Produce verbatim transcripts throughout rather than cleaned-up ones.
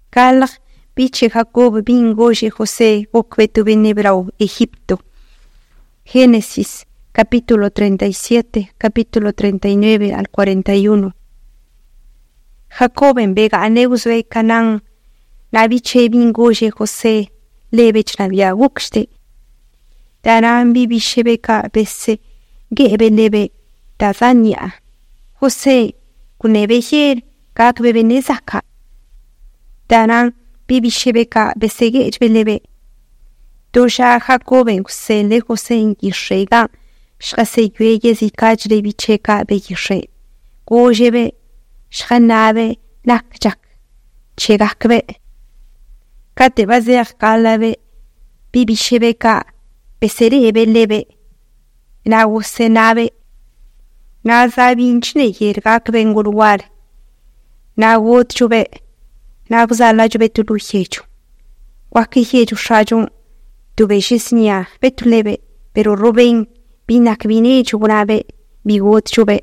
Kalaj biche Jacob bin goye José okbetu benebrao Egipto. Génesis capítulo treinta y siete, capítulo treinta y nueve al cuarenta y uno. Jacob en vega aneusve Canán, na biche bin goye José, lebech na via wukste. Danan bibiche beka besse, gebe lebe, tazania. José, kunebejer, kak bebe nezaka. Danan bibiche beka besse gech belebe. Doja Jacob en José le José en gishega, shkase yueye zikaj le bicheka be gishe. Gojebe, shkanabe, nakjak, chegakbe. Kate bazer kalabe, bibiche beka, besere belebe. Na José nabe, na zabinchne yergak bengurwar. Na wot chube, na guzala jube tulu hechu. Waki hechu shajon, tube shisnia, betulebe, pero Rubén, binak bine chubunabe, bigot chube.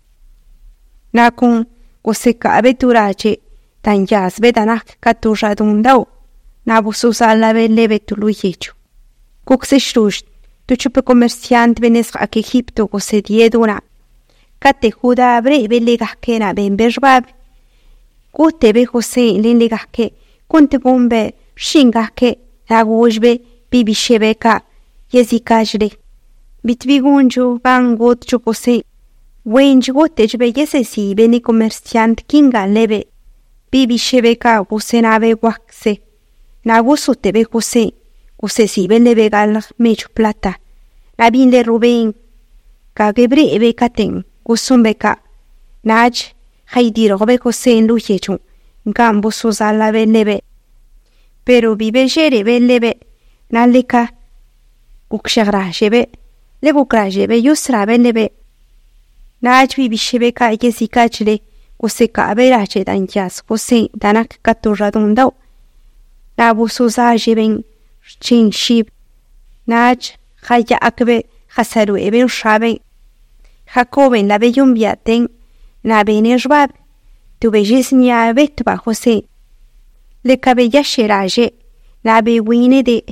Na kun, goseka abeturache, tan yas bedanak katusha dundao, na bususa labe lebe tulu hechu. Kuksishrush, tu chupe comerciante venes a Egipto gose dieduna. Kate juda abre belegake na ben berbab. Kute be José lenlegake, kunte bombe, shingake, agujbe, bibishebeka, yezikajre. Bitvigunju ban got chupose. Wenj gotejbe yesesi beni comerciante kinga lebe. Bibishebeka gusenabe wakse. Nagusute be José. José si bele begal mecho plata. La bin le Rubén. Kagebre ebe katen. Gusumbeka. Naj. Haidiro be José en lujechu. Gambo sozala belebe. Pero vive jere belebe. Nalika. Ukshagra jebe. Le bukra jebe yusra belebe. Naj bibi shebeka yezika chile. José ka berache danjas. José danak katurra dundao. Nabu soza jeben. Chin shib. Naj. Haya akbe. Hasaru eben shaben. Jacoben la beyumbia ten. Na bene jbab. Tu bejisnia betba José. Le cabella sheraje. Na be wine de.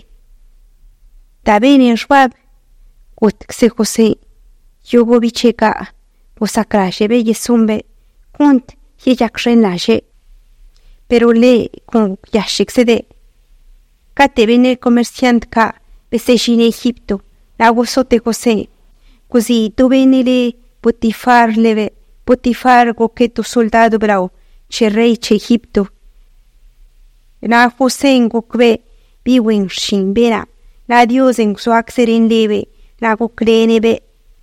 Ta bene jbab. Gut kse José. Yobo bicheka. Bosakraje be yesumbe. Kunt yejakren laje. Pero le kun yashikse de. Kate bene comerciant ka. Besejine Egipto. Na gosote José. Così tu bene le Potifar leve. Potifar goketu soldado bravo, che rey che Egipto. Na José en gokbe, biwen shimbera, na Dios en su axeren leve, na gokrenebe.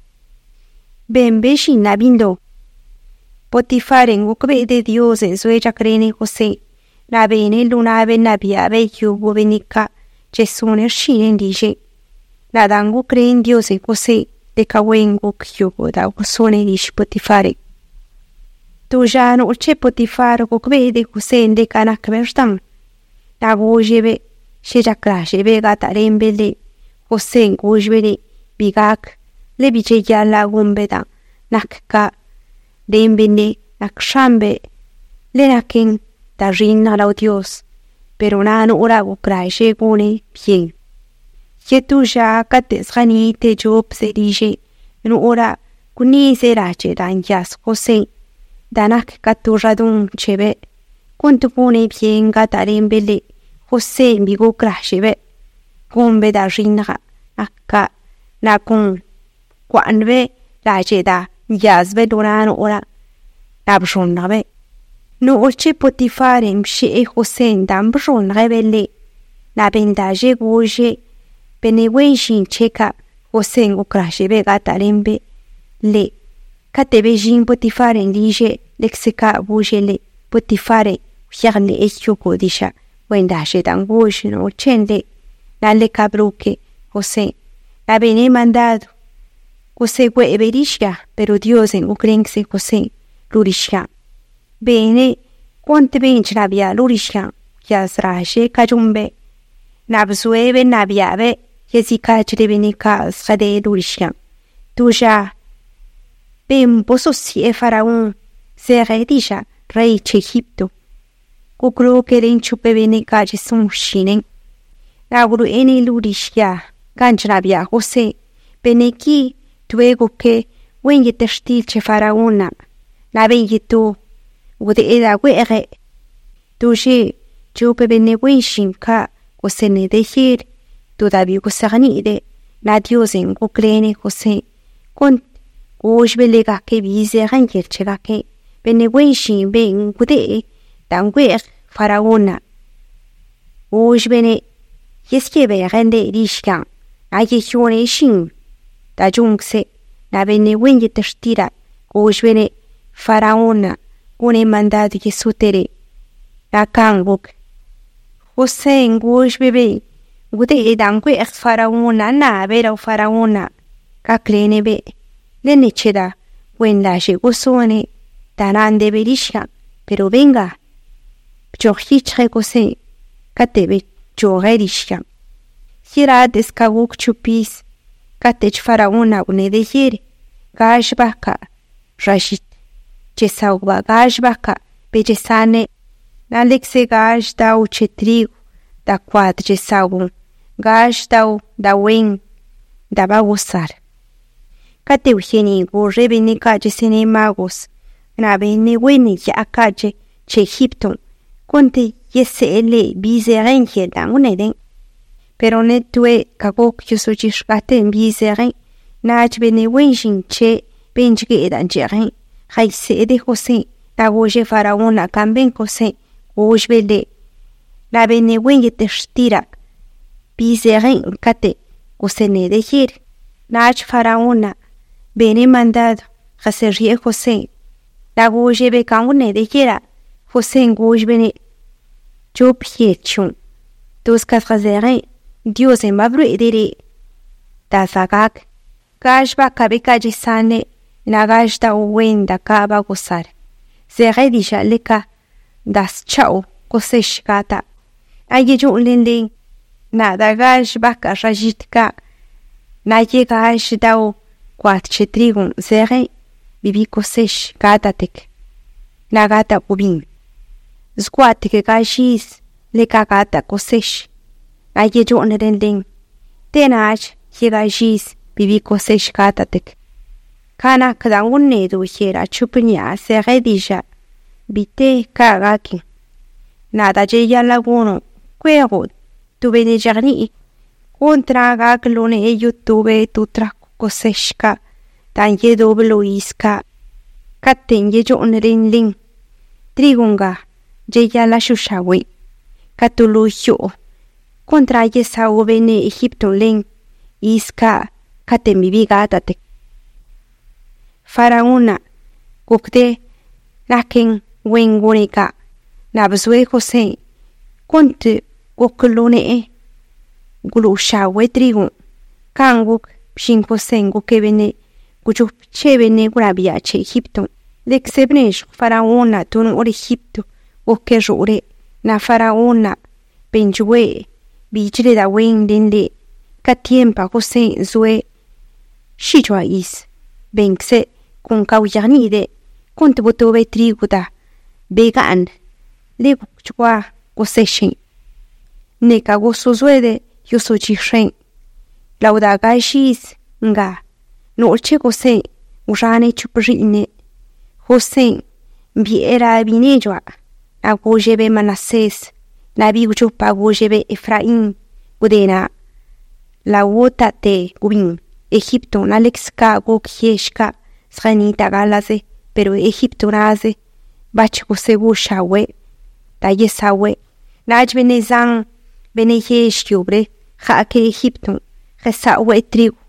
Ben beshin na bindo. Potifar en gokbe de Dios en su ella crene José, na bene luna ben nabia be yubo benika, che soner shinen dije. Na dango creen Dios en José, de kawen gok yubo da gosone dish Potifare. Tu ja no ce Potifar gokbe de José de kanak verstam. Na gojebe, sheja krashebe gata rembele, José gojbele, bigak, le biche yala gumbeda, nakka, rembele, nakshambe, le nakin, da rinna la Dios, pero na no ora gokrashe gune bien. Ye tu ja kates gani te job se dije, no ora kuni se rache dan yas José. Danak katurradun chebe. Kuntu pune bien gatarin bele. José bigo krashebe. Gombe da rinra. Akka. Nakun. Kwanbe. Rajeda. Yazbe donan ora. Nabshonrabe. No oche Potifare mshe José dambshonre bele. Nabendaje goje. Benewejin cheka. José ngo krashebe gatarin be. Le. Katebe jin Potifare en lige, lexika bujele, Potifare, fiarle echuko disha, wendaje dan bush no chende, na le cabruque, José, la bene mandado. José we eberisha, pero Dios en ukrense José, lurisha. Bene, quante bench nabia lurisha, yazraje kajumbe, nabzuebe nabiabe, yezikach benika sade lurisha. Tuja. Ben poso si e faraón, se redija, rey che Egipto. gukro keren chupe bene kaje sun shinen. Na guru ene lurishya ganjnabia José beneki tuego ke wenye testil che faraona na benye tu ude eda wege tuji chupe bene wishin ka José dejir todavía gusarnide na diosen guklene José kon gosh belega ke bize ranger chega ke bene wishin ben gude dangwe faraona gosh bene yeske be rende rishkan aye shone shin da jungse na bene wenye testira gosh bene faraona une mandado que sutere la kanguk José gosh bebe gude edangwe ex faraona na vera faraona ka klene be nene cheda wen la je gosone tanande berishka pero venga chochichre José katebe chorerishka hira deskaguk chupis katech faraona une dejir gash baka rashit chesauba gash baka bejesane Alexe gash dau chetrigo da quad jesaubu gash dau da wen da bagusar kate Eugeni go rebene kaje sene magos na bene weni ya kaje che Egipto conte yesele bizeren da uneden pero ne tue kagok yusuchishkate bizeren nach bene wenshin che benjge edan jeren haise de José da goje faraona kamben José goje bele la bene wenye testira bizeren kate José ne dejir nach faraona bene mandado haserie José la goje be kangune dejira José goje bene chopiechu dos kasrazere Dios en mabru edere da sagak gashba kabeka jisane nagash da wenda kaba gosar zere disha leka das chao kosesh kata aye jo lending na da gash baka rajitka na ye gash dao kwat chetrigun zere bibi kosesh kata tek na gata ubin squat ke gashis leka kata kosesh aye jo lending tenach ye gashis bibi kosesh kata tek kana kadangunne do hera chupunya zere disha bite kagaki nada je ya laguno kwego tuve ne jarni contra gaglone e youtube tutra koseshka tan ye doblo iska katten ye jon rin trigunga je ya la shushawi katulu yo contra ye sao bene Egipto len iska katten mi vigata te faraona kukte lakin wengunika nabzwe José konte goklone e gulusha wetrigu kanguk shin José gukebene guchup chebene gurabia che Egipto lexebnesh faraona tun or Egipto gokejure na faraona benjwe bijre da wen dinde katiempa José zwe shijwa is benkse kun kawyarnide konte botobe triguda began le chwa koseshin ne kago suzwede yusochi shen lauda gashis nga no che José urane chuprine José biera binejwa agojebe Manasés la biuchu pagojebe Efraín gudena la wota te gubin Egipto nalexka gokheshka sranita galaze pero Egipto naze bach José bushawe ta yesawe naj benezan beneyeshkiobre ja ke Egipto jesawe trigo